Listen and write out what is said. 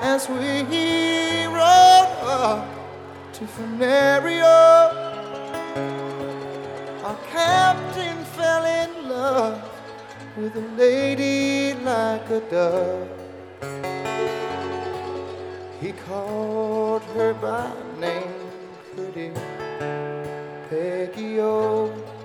as we rode up to Venerio. Our captain fell in love with a lady like a dove. He called her by name, pretty Peggy O.